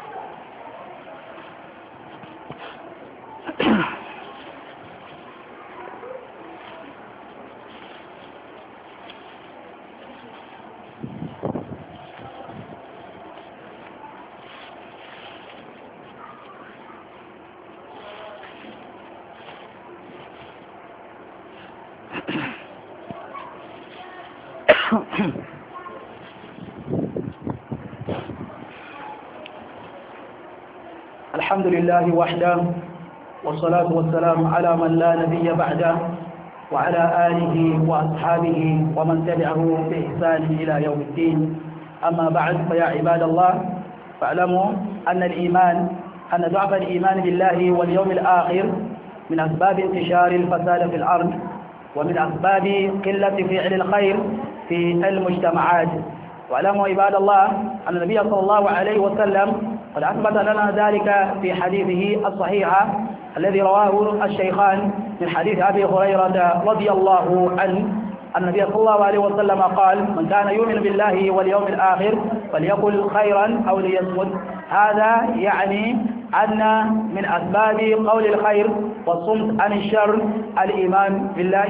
الحمد لله وحده والصلاة والسلام على من لا نبي بعده وعلى آله وأصحابه ومن تبعه بإحسان إلى يوم الدين أما بعد فيا عباد الله فاعلموا أن الإيمان أن ضعف الإيمان بالله واليوم الآخر من أسباب انتشار الفساد في الأرض ومن أسباب قلة فعل الخير في المجتمعات. واعلموا عباد الله أن النبي صلى الله عليه وسلم قد أثبت لنا ذلك في حديثه الصحيح الذي رواه الشيخان من حديث أبي هريرة رضي الله عنه أن النبي صلى الله عليه وسلم قال: من كان يؤمن بالله واليوم الآخر فليقل خيرا أو ليصمت. هذا يعني أن من أسباب قول الخير والصمت عن الشر الإيمان بالله،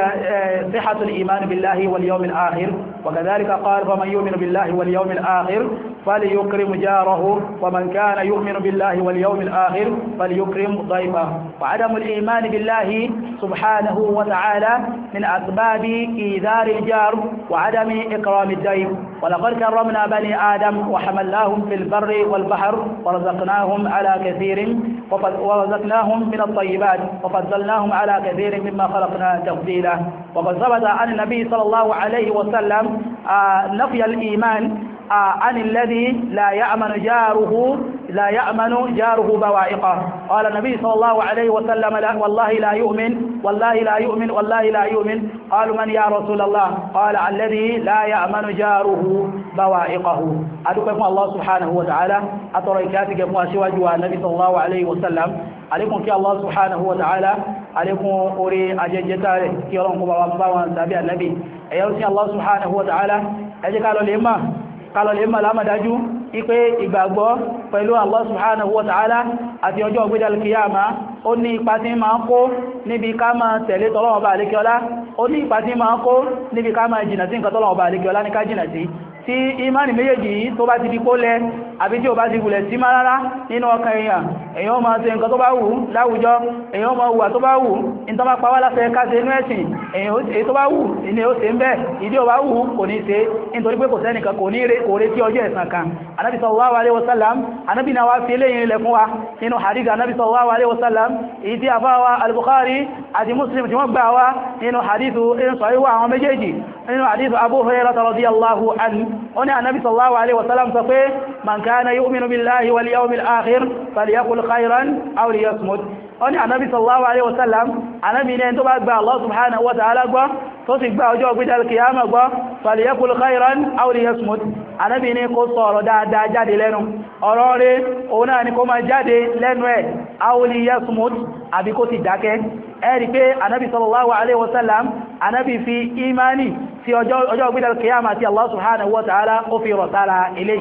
صحة الإيمان بالله واليوم الآخر. وكذلك قال: فمن يؤمن بالله واليوم الآخر فليكرم جاره، ومن كان يؤمن بالله واليوم الآخر فليكرم ضيفه. وعدم الإيمان بالله سبحانه وتعالى من أسباب إيذار الجار وعدم إكرام الضيف. ولقد كرمنا بني آدم وحملناهم في البر والبحر ورزقناهم على كثير ورزقناهم من الطيبات وفضلناهم على كثير مما خلقنا تفضيلا. وقد ثبت عن النبي صلى الله عليه وسلم نفي الإيمان عن الذي لا يأمن جاره لا يأمن جاره بوائقه. قال النبي صلى الله عليه وسلم: لا والله لا يؤمن والله لا يؤمن والله لا يؤمن. قالوا: من يا رسول الله؟ قال: الذي لا يأمن جاره بوائقه. أدعوكم الله سبحانه وتعالى أتركاتك مواسواج النبي صلى الله عليه وسلم عليكم كي الله سبحانه وتعالى عليكم أوري أججتاره كي يرونكم بوابا سابع النبي أيضا الله سبحانه وتعالى أجي قالوا لإما قالوا لإما لما داجو ipe ìgbàgbọ́ pẹ̀lú Allah subhanahu wa ta'ala àti ọjọ́ ọgbẹ́dẹ̀ alkiyama ó ní ipa tí máa ń kó níbi ká máa tẹ̀lé tọ́lọ́wọ́ bá alékiọlá, ó ní ipa tí máa ń kó níbi ká máa jìnà sí nǹkan tọ́lọ́wọ́ bá alékiọlá ní ká jìnà sí. Tí ìmáni méjèèjì tó bá ti di kó lẹ àbí tí ó bá ti gùlẹ̀ sí máa rárá nínú ọkàn èèyàn, èèyàn máa ṣe nǹkan tó bá wù láwùjọ, èèyàn máa hùwà tó bá wù, in tó bá pa wá láṣẹ ká ṣe inú ẹ̀sìn, èyí tó bá wù ní ó ṣe ń bẹ́, ìdí ó bá wù kò ní ṣe, nítorí pé kò sẹ́nìkan kò ní retí ọjọ́ ẹ̀san kan. Ànábì sallallahu alaihi wasallam, Ànábì náà wá fi eléyìn ilẹ̀ fún wa nínú hadith Ànábì sallallahu alaihi wasallam, èyí tí a fáwa al-Bukhari àti Muslim tí wọ́n gbà wá nínú hadithu in sahih wa àwọn méjèèjì nínú hadithu Abu Hurairah radiyallahu anhu. Ó ní Ànábì sallallahu alaihi wasallam sọ pé: man kana yu'minu billahi wal yawmil akhir falyaqul khayran aw liyasmut. Ó ní Ànábì sallallahu alaihi wasallam, Ànábì ní tó bá gba Allah subhanahu wa ta'ala gbọ́ tó sì gba ọjọ́ ọgbẹ́dẹ̀ al-qiyamah gbọ́ falyaqul khayran aw liyasmut. Ànábì ní kó sọ̀rọ̀ dáadáa jáde lẹ́nu, ọ̀rọ̀ rẹ̀ òun náà ni kó máa jáde lẹ́nu ẹ̀, aw liyasmut àbí kó sì dákẹ́. Ẹ rí pé Ànábì sallallahu alaihi wasallam, Ànábì fi imani sí ọjọ́ ọgbẹ́dẹ̀ al-qiyamah tí Allah subhanahu wa ta'ala ó fi rọ̀ sára eléyìí.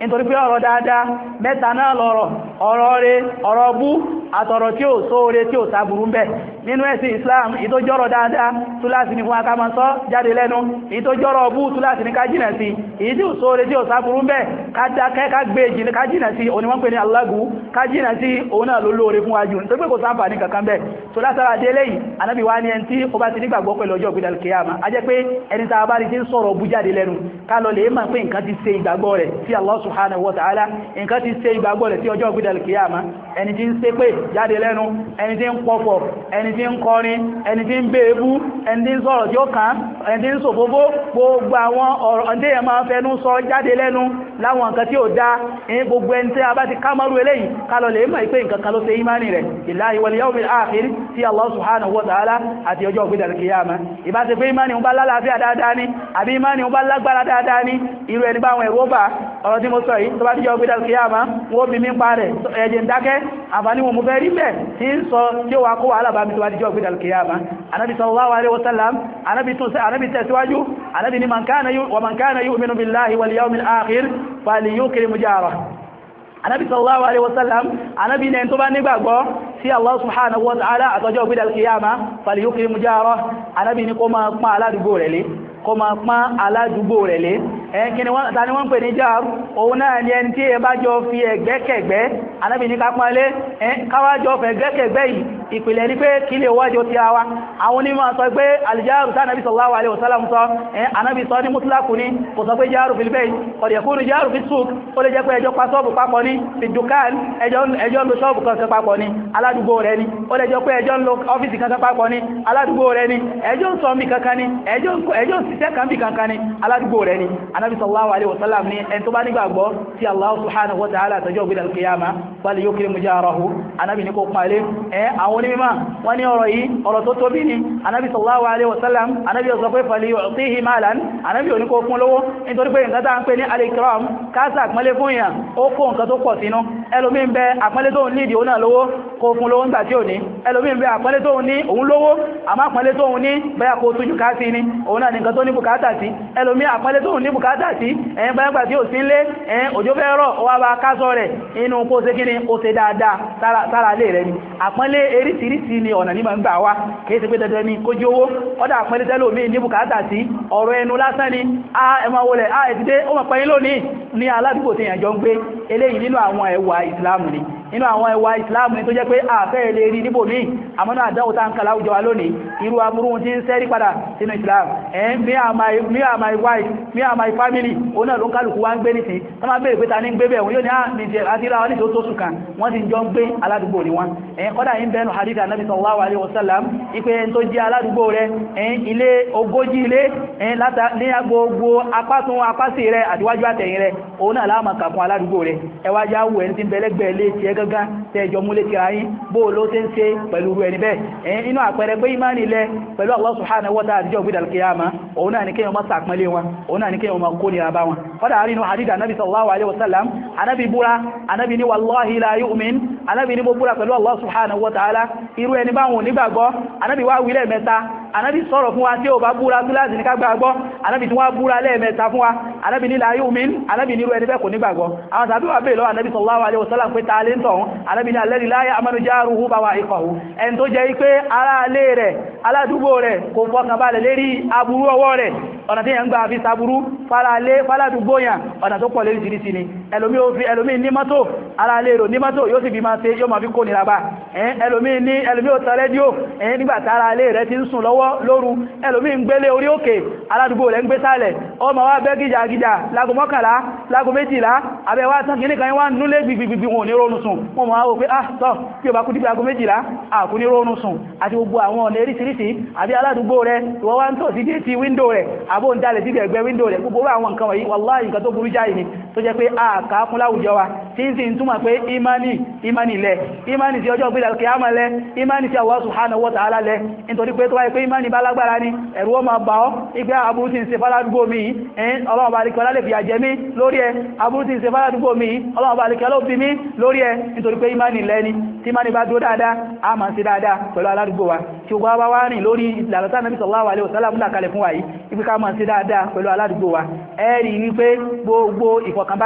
nítorí pé ọ̀rọ̀ dáadáa mẹ́ta náà lọ́rọ̀ ọ̀rọ̀ rẹ̀ ọ̀rọ̀ bú àtọ̀rọ̀ tí ó sóore tí ó sáburú bẹ́ nínú ẹ̀sìn Islam ìtójọ́rọ̀ dáadáa túláàsì ní fún akámọ́sọ́ jáde lẹ́nu ìtójọ́rọ̀ bú túláàsì ní ká jìnà sí èyí tí ó sóore tí ó sáburú bẹ́ ká dákẹ́ ká gbé jìnà ká jìnà sí òní wọ́n pè ní alágù ká jìnà sí òun náà ló lóore fún wájú nítorí pé kò sáǹfà ní kankan bẹ́ tó látara dé lẹ́yìn anábì wá ní ẹni tí ó bá ti nígbàgbọ́ pẹ̀lú ọjọ́ ìgbìdàl kìyàmá a jẹ́ pé ẹni tá a bá rí tí ń sọ̀rọ̀ bú jáde lẹ́nu ká lọ lè mọ̀ pé nǹkan ti ṣe ìgbàgbọ́ rẹ̀ sí Allah subhanahu wa ta'ala nǹkan ti ṣe ìgbàgbọ́ rẹ̀ sí ọjọ́ ìgbìdàl kìyàmá ẹni tí ń ṣe pé jáde lẹ́nu ẹni tí ń pọ̀pọ̀ ẹni tí ń kọrin ẹni tí ń bèébú ẹni tí ń sọ̀rọ̀ tí ó kàn ẹni tí ń sòfófó gbogbo àwọn ọ̀rọ̀ tí ẹ máa fẹnu sọ jáde lẹ́nu láwọn nǹkan tí ó dá ẹni gbogbo ẹni tí a bá ti kámọ́rú eléyìí kálọ̀ lè mọ̀ pé nǹkan kan ló ṣe ìmánì rẹ̀ billahi wal yawmil akhir sí Allah subhanahu wa ta'ala àti ọjọ́ ìgbìdàl kìyàmá ìbá ti pé ìmánì ń bá lálàáfíà dáadáa ní àbí ìmánì ń bá lágbára dáadáa ní irú ẹni báwọn ẹ̀rọ bá ọ̀rọ̀ tí mo sọ yìí tó bá ti jọ ìgbìdàl kìyàmá wọ́n bí mi ń pa rẹ̀ ẹ̀jẹ̀ ń dákẹ́ àǹfààní wọn mo fẹ́ rí bẹ́ẹ̀ tí ń sọ tí ó wà kó wà lábàmí tó bá díjọ́ ìgbìdàl kìyàmá anábi sallallahu alaihi wasallam anábi tún anábi tẹ̀síwájú anábi ni man kana wa man kana yu'minu billahi wal yawmil akhir falyukrim jarah anábi sallallahu alaihi wasallam anábi ní ẹni tó bá nígbàgbọ́ sí Allah subhanahu wa ta'ala àtọjọ́ ìgbìdàl kìyàmá falyukrim jarah anábi ní kó máa pọ́n aládùúgbò rẹ̀ lé kó máa pọ́n aládùúgbò rẹ̀ lé ẹnkí ni wọ́n pè ní jáàrù òun náà ni ẹni tí ẹ bá jọ fi ẹ̀gbẹ́kẹ̀gbẹ́ anábì ní kápánlé káwàjọ fẹ̀ gbẹ́kẹ̀gbẹ́ yìí ìpìlẹ̀ ní pé kí lè wájọ tí a wá àwọn onímọ̀ sọ pé alìjáàrù tánàbí sallallahu alaihi wasallam sọ anábì sọ ní mutlaku ní kò sọ pé jáàrù fil bayt qad yakunu jáàrù fi suq ó lè jẹ́ pé ẹjọ́ pa sọ́ọ̀bù papọ̀ ní fi dùkán ẹjọ́ ń lo ṣọ́ọ̀bù kan papọ̀ ní aládùúgbò rẹ̀ ni ó lè jẹ́ pé ẹjọ́ ń lo ọ́fíìsì kan papọ̀ ní aládùúgbò rẹ̀ ni ẹjọ́ ń sọ mí kankan ní ẹjọ́ ń ṣiṣẹ́ kan bí kankan ní aládùúgbò rẹ̀ ni anábi sallallahu alaihi wasallam ni ẹni tó bá nígbàgbọ́ tí Allah subhanahu wa ta'ala tọjọ́ gbídà al-qiyama wal yukrim jarahu anábi ní kó pàálé ẹ àwọn onímọ̀ wọ́n ní ọ̀rọ̀ yìí ọ̀rọ̀ tó tóbi ni anábi sallallahu alaihi wasallam anábi sọ pé falyu'tihi malan anábi ò ní kó fún lówó nítorí pé nǹkan tá ń pè ní al-ikram káàsà àpọ́nlé fún èèyàn ó kó nǹkan tó pọ̀ sínú ẹlòmí ń bẹ àpọ́nlé tó ń nídìí òun náà lówó kó fún lówó nígbà tí ò ní ẹlòmí ń bẹ àpọ́nlé tó ń ní òun lówó àmọ́ àpọ́nlé tó ń ní bẹ́yà kó túnjú ká sí ni òun náà nìkan tó ní bùkátà sí ẹlòmí àpọ́nlé tó ń ní bùkátà sí ẹ̀yìn bá ẹgbà tí ó sí ń lé ẹ̀yìn òjò fẹ́ rọ̀ ọwá bá kásọ rẹ̀ inú kó ṣe kí ni ó ṣe dáadáa sára lè rẹ̀ ni àpọ́nlé eríṣiríṣi ni ọ̀nà ní ma ń gbà wá kìí ṣe pé dandan ni kó jí owó ọdá àpọ́nlé tẹ́lòmí ní bùkátà sí ọ̀rọ̀ ẹnu lásán ni a ẹmọ wọlẹ̀ a ẹ̀tìdé ó mọ̀ pẹ́yìn lónìí ní aládùúgbò tí ìyànjọ ń gbé eléyìí nínú àwọn ẹwà ìsìláàmù ni nínú àwọn ẹwà ìsìláàmù ni tó jẹ́ pé àfẹ́ ilé rí níbò míì àmọ́nà àdáwò tá ń kà láwùjọ wa lónìí irú aburú tí ń sẹ́rí padà sínú Islam ẹ̀yìn me and my me and my wife me and my family òun náà ló ń kálùkù wá ń gbé nìsí wọ́n máa bèèrè pé ta ní ń gbé bẹ̀ wọ́n yóò ní àti ra wọn ní tó tó sùkàn wọ́n ti jọ ń gbé aládùúgbò ni wọ́n ẹ̀yìn kọ́dà yìí bẹnu hadith Ànábì sallallahu alaihi wasallam ipé ẹni tó jẹ́ aládùúgbò rẹ̀ ẹ̀yìn ilé ogójì ilé ẹ̀yìn láta ní gbogbo apásún apásí rẹ̀ àtiwájú àtẹ̀yìn rẹ̀ òun náà láàmà kàkún aládùúgbò rẹ̀ ẹwájá wù ẹni tí ń bẹ̀lẹ́gbẹ̀ ilé tí ẹ gángan tẹ́jọ múlé ti ayín bó ló tẹ́ ń ṣe pẹ̀lú ẹni bẹ́ẹ̀ ẹ̀yìn inú àpẹẹrẹ pé ìmáni ilẹ̀ pẹ̀lú Allah subhanahu wa ta'ala àdíjọ́ gbídà al-qiyama òun náà ní kéèyàn máa sàpẹ́lé wọn òun náà ní kéèyàn máa kó ní àbá wọn kọ́dà àrínú hadith Ànábì sallallahu alaihi wasallam Ànábì búra Ànábì ní wallahi la yu'min Ànábì ní mo búra pẹ̀lú Allah subhanahu wa ta'ala irú ẹni báwọn onígbàgbọ́ Ànábì wá wílẹ̀ mẹ́ta Ànábì sọ̀rọ̀ fún wa tí ó bá búra tó láti ní ká gbàgbọ́ Ànábì tí wọ́n búra lẹ́ẹ̀mẹ́ta fún wa Ànábì ní la yu'min Ànábì ní irú ẹni bẹ́ẹ̀ kò nígbàgbọ́ àwọn tàbí wà bèèrè lọ́wọ́ Ànábì sallallahu alaihi wasallam pé ta lé ń tọ̀hún Ànábì ní alladhi la ya'manu jaruhu bawa'iqahu ẹni tó jẹ́ pé ará alé rẹ̀ aládùúgbò rẹ̀ kò fọkàn balẹ̀ lérí aburú ọwọ́ rẹ̀ ọ̀nà tí yẹn ń gbà fi saburú faralé faládùúgbò yàn ọ̀nà tó pọ̀ lérí jìrìsì ni ẹlòmí ó fi ẹlòmí ní mọ́tò ará alé rò ní mọ́tò yóò sì fi máa ṣe yóò máa fi kó nira bá ẹlòmí ní ẹlòmí ó tẹ rédíò ẹ̀yìn nígbàtí ará alé rẹ̀ ti ń sùn lọ́wọ́ lóru ẹlòmí ń gbélé orí òkè aládùúgbò rẹ̀ ń gbé sálẹ̀ ó ma wá bẹ́ gíjà gíjà lágo mọ́kànlá lágo méjìlá àbẹ̀wá tán kìíní kan wá núlé gbìgbìgbì wọn ò ní rónú sùn wọ́n ma wá pé ah tọ́ bí o bá kú dípẹ́ ago méjìlá àkú ní rónú sùn àti gbogbo àwọn ọ̀nà eríṣiríṣi àbí aládùúgbò rẹ̀ ìwọ wá ń tọ̀ sí déètì wíńdò rẹ̀ àbó ń dalẹ̀ sí ẹgbẹ́ wíńdò rẹ̀ gbogbo àwọn nǹkan wọ̀nyí wàláhì nǹkan tó burú jáì ni tó jẹ́ pé àkà fún láwùjọ wa tí ń sì ń túmọ̀ pé imani imani lẹ imani tí ọjọ́ gbídà kìyàmà lẹ imani tí Allah subhanahu wa ta'ala lẹ nítorí pé tó wáyé pé imani bá lágbára ní ẹ̀rù ó máa bà ọ́ ipé aburú tí ń ṣe fáládùúgbò mi ẹ̀yìn ọlọ́ọ̀bá alìkọ́lá lè fi àjẹ́ mi lórí ẹ aburú tí ń ṣe fáládùúgbò mi ọlọ́ọ̀bá alìkọ́lá ó bí mi lórí ẹ nítorí pé imani lẹ́ni tí imani bá dúró dáadáa a máa ń ṣe dáadáa pẹ̀lú aládùúgbò wa tí ó gbá wá wá rìn lórí ìlànà tí Ànábì sallallahu alaihi wasallam là kalẹ̀ fún wa yìí ibi ká máa ń ṣe dáadáa pẹ̀lú aládùúgbò wa ẹ rí wípé gbogbo ìfọ̀kànbalẹ̀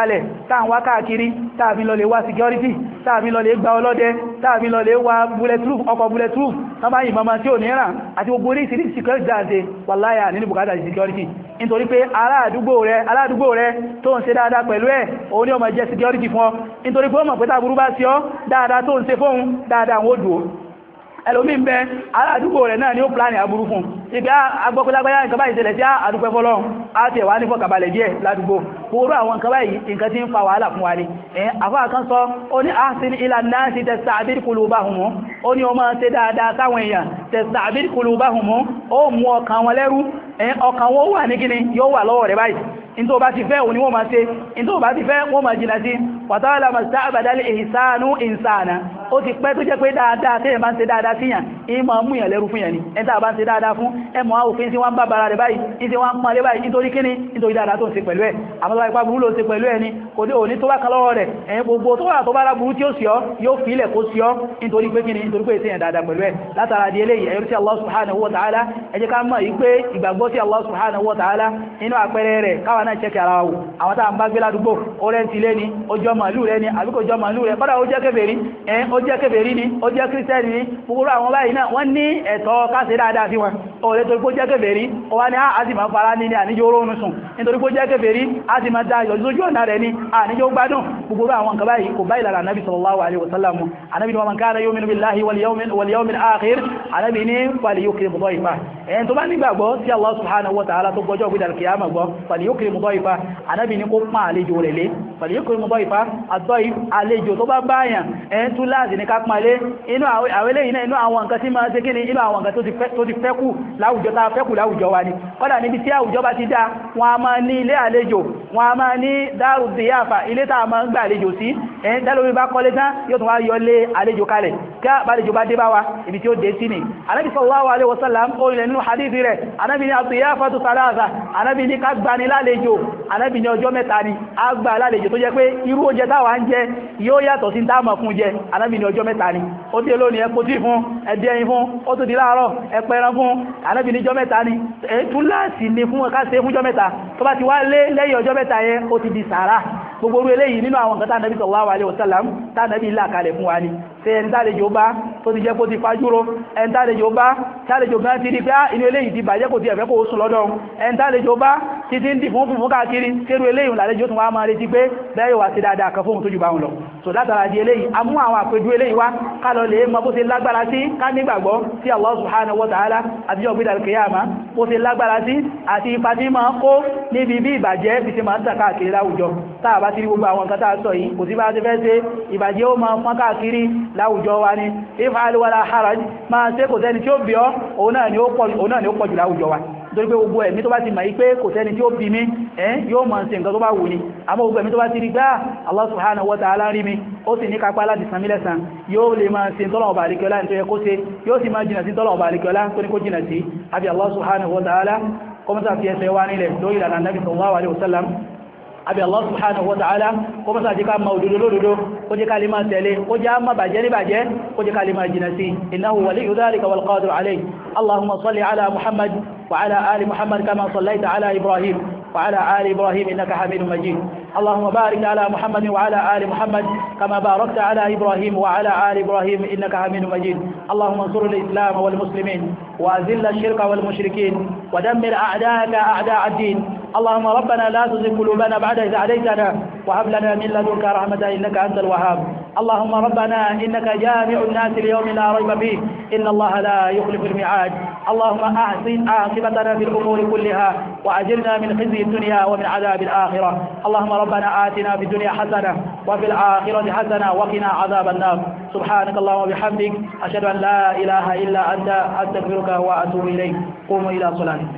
táwọn wá káàkiri táàbí lọ lè wá security táàbí lọ lè gba ọlọ́dẹ táàbí lọ lè wá bulletproof ọkọ̀ bulletproof tán bá yìnbọn máa tí ò ní ràn àti gbogbo orí ìsìrí security dáadé wàláyà nínú bùkátà security nítorí pé aládùúgbò rẹ aládùúgbò rẹ tó ń ṣe dáadáa pẹ̀lú ẹ̀ òun ni ó máa jẹ́ security fún ọ nítorí pé ó mọ̀ pé tàbúrú bá sí ọ dáadáa tó ń ṣe fóun dáadáa wọn ó dùn ẹlòmí ń bẹ aládùúgbò rẹ̀ náà ni ó pláni àbúrú fún ìgbé agbọ́pẹ́lágbáyá nǹkan báyìí ṣẹlẹ̀ sí àdúpẹ́ fọ́lọ́run á ti ẹ̀wà ní fọ́kàbalẹ̀ díẹ̀ ládùúgbò gbogbo àwọn nǹkan báyìí nǹkan tí ń fa wàhálà fún wa ní àfáà kan sọ ó ní ahsin ila nasi tasta'bid qulubahum ó ní ó máa ṣe dáadáa sáwọn èèyàn tasta'bid qulubahum ó mú ọkàn wọn lẹ́rú ọkàn wọn wà ní kíni yóò wà lọ́wọ́ rẹ̀ báyìí in tó bá ti fẹ́ òní wọ́n máa ṣe in tó bá ti fẹ́ wọ́n máa jìnà sí wàtàlá masta'bada al-ihsanu insana ó ti pẹ́ tó jẹ́ pé dáadáa tí èyàn bá ń ṣe dáadáa síyàn in ma mú yàn lẹ́rú fún yàn ní ẹntà bá ń ṣe dáadáa fún ẹmọ òfin tí wọ́n bá bára rẹ̀ báyìí in tí wọ́n ń pàlẹ́ báyìí nítorí kíní nítorí dáadáa tó ń ṣe pẹ̀lú ẹ̀ àmọ́lá ipá burú ló ṣe pẹ̀lú ẹ̀ ni kò dé òní tó bá kan lọ́wọ́ rẹ̀ ẹ̀yìn gbogbo tó wà tó bá ráburú tí ó sì ọ́ yóò fi ilẹ̀ kó sí ọ́ nítorí pé kíní nítorí pé ìṣẹ́yàn dáadáa pẹ̀lú ẹ̀ látara di eléyìí ẹ̀yọ́ sí Allah subhanahu wa ta'ala ẹ jẹ́ ká mọ̀ yí pé ìgbàgbọ́ sí Allah subhanahu wa ta'ala nínú àpẹẹrẹ rẹ̀ káwa náà ṣẹ́kẹ̀ ara wò àwọn tàà ń bá gbé ládùúgbò ó rẹ́ ti lé ní ọjọ́ màálù rẹ ni àbíkò jọ màálù rẹ bọ́dá ó jẹ́ kèfèrí ẹn ó jẹ́ kèfèrí ni ó jẹ́ kírísítẹ́nì ni gbogbo àwọn báyìí náà wọ́n ní ẹ̀tọ́ ká ṣe dáadáa sí wọn ó lè torí pé ó jẹ́ kèfèrí ó wá ní á sì máa fara ní ní àníjó orónú sùn nítorí pé ó jẹ́ kèfèrí á sì máa dá ìyọ̀jú ọ̀nà rẹ̀ ní àníjó gbádùn gbogbo àwọn nǹkan báyìí kò báyìí lára anábì sallallahu alaihi wasallam anábì ni man kana yu'minu billahi wal yawmil wal yawmil akhir anábì ní falyukrim dayfa ẹn tó bá nígbàgbọ́ sí Allah subhanahu wa ta'ala tó gbọ́jọ́ gbídà kìyàmà gbọ́ falyukrim dayfa anábì ní kó pán àlejò rẹ̀ lé falyukrim dayfa àdọ́yí àlejò tó bá báyàn ẹn tún láti ní ká pàálé inú àwẹ́lẹ́ iná inú àwọn nǹkan tí máa ṣe kí ní inú àwọn nǹkan tó ti fẹ́kù láwùjọ tá fẹ́kù láwùjọ wa ni kọ́dà níbi tí àwùjọ bá ti dá wọn a máa ní ilé àlejò wọn a máa ní dáru diyafa ilé tá a máa ń gbà àlejò sí ẹn tẹ́lómi bá kọ́lé tán yóò tún wá yọ lé àlejò kalẹ̀ kí àlejò bá dé bá wa ibi tí ó dé sí ni Ànábì sallallahu alaihi wasallam ó ilẹ̀ nínú hadithi rẹ̀ Ànábì ní ad-diyafatu thalatha Ànábì ní ká gbani lálejò Ànábì ní ọjọ́ mẹ́ta ni a gbà lálejò tó jẹ́ pé irú oúnjẹ táwa ń jẹ yóò yàtọ̀ sí táàmà fún jẹ Ànábì ní ọjọ́ mẹ́ta ni ó dé lónìí ẹkó tí fún ẹdẹ́yìn fún ó tó di láàárọ̀ ẹpẹran fún Ànábì ní ọjọ́ mẹ́ta ni ẹ̀tún láti ní fún ẹka ṣe fúnjọ́ mẹ́ta tó bá ti wá lé lẹ́yìn ọjọ́ mẹ́ta yẹn ó ti di sàárà gbogbo orú eléyìí nínú àwọn nǹkan tánàbí sallallahu alaihi wasallam tánàbí ilá kalẹ̀ fún wa ni ṣe ẹni tàlejò bá tó ti jẹ́ kó ti fajúrò ẹni tàlejò bá tàlejò gan ti rí pé inú eléyìí ti bàjẹ́ kò ti ẹ̀fẹ́ kò sùn lọ́dọ̀ ẹni tàlejò bá ti ti ń dì fún fún káàkiri kérú eléyìí làlejò tún wá máa retí pé bẹ́ẹ̀ yóò wá sí dáadáa kan fóhun tó jù bá wọn lọ so látara di eléyìí a mú àwọn àpèjú eléyìí wá ká lọ lè mọ bó ṣe lágbára sí ká nígbàgbọ́ sí Allah subhanahu wa ta'ala àtijọ́ gbé dàrí kìyàmá bó ṣe lágbára sí àti ipa tí máa kó níbi bí ìbàjẹ́ bí ṣe máa ń tàn káàkiri láwùjọ táà bá ti rí gbogbo àwọn nǹkan tá a sọ yìí kò sí bá ti fẹ́ ṣe ìbàjẹ́ ó máa fọ́n káàkiri láwùjọ wa ni if'al wala haraj máa ṣe kò sẹ́ni tí ó bí ọ́ òun náà ni ó pọ̀ jù láwùjọ wa torí pé gbogbo ẹ̀mí tó bá ti mọ̀ pé kò sẹ́ni tí ó bí mi ẹ́ yóò máa ṣe nǹkan tó bá wù ní àmọ́ gbogbo ẹ̀mí tó bá ti rí gbá Allah subhanahu wa ta'ala rí mi ó sì ní kápá láti san mí lẹ́san yóò lè máa ṣe tọ́lọ̀ ọba àríkẹ́ọlá tó yẹ kó ṣe yóò sì máa jìnà sí tọ́lọ̀ ọba àríkẹ́ọlá tó ní kó jìnà sí àbí Allah subhanahu wa ta'ala kọmọ́sá fi ẹsẹ̀ wá nílẹ̀ lórí ìlànà Nabi sallallahu alaihi wasallam àbí Allah subhanahu wa ta'ala kó mọ́sá jẹ́ ká ma òdòdó lódòdó kó jẹ́ ká lè máa tẹ̀lé kó jẹ́ má bàjẹ́ ní bàjẹ́ kó jẹ́ ká lè máa jìnà sí innahu waliyyu dhalika wal qadiru alayh Allahumma salli ala Muhammad wa ala ali Muhammad kama sallaita ala Ibrahim wa ala ali Ibrahim innaka Hamidum Majid اللهم بارك على محمد وعلى آل محمد كما باركت على إبراهيم وعلى آل إبراهيم إنك حميد مجيد اللهم انصر الإسلام والمسلمين وأذل الشرك والمشركين ودمر أعداءك أعداء الدين اللهم ربنا لا تزغ قلوبنا بعد إذ هديتنا وهب لنا من لدنك رحمة إنك أنت الوهاب اللهم ربنا إنك جامع الناس ليوم لا ريب فيه إن الله لا يخلف الميعاد اللهم أحسن عاقبتنا في الأمور كلها وأجرنا من خزي الدنيا ومن عذاب الآخرة اللهم ربنا آتنا في الدنيا حسنة وفي الآخرة حسنة وقنا عذاب النار سبحانك اللهم وبحمدك أشهد أن لا إله إلا أنت أستغفرك وأتوب إليك قوموا إلى صلاتكم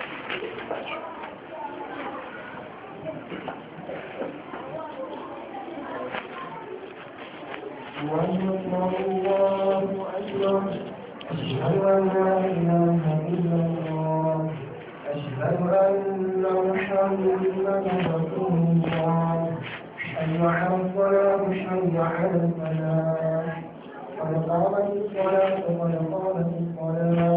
الله أكبر أشهد أن لا إله إلا الله أشهد أن محمدا رسول الله حي على الصلاة حي على الفلاح قد قامت الصلاة قد قامت الصلاة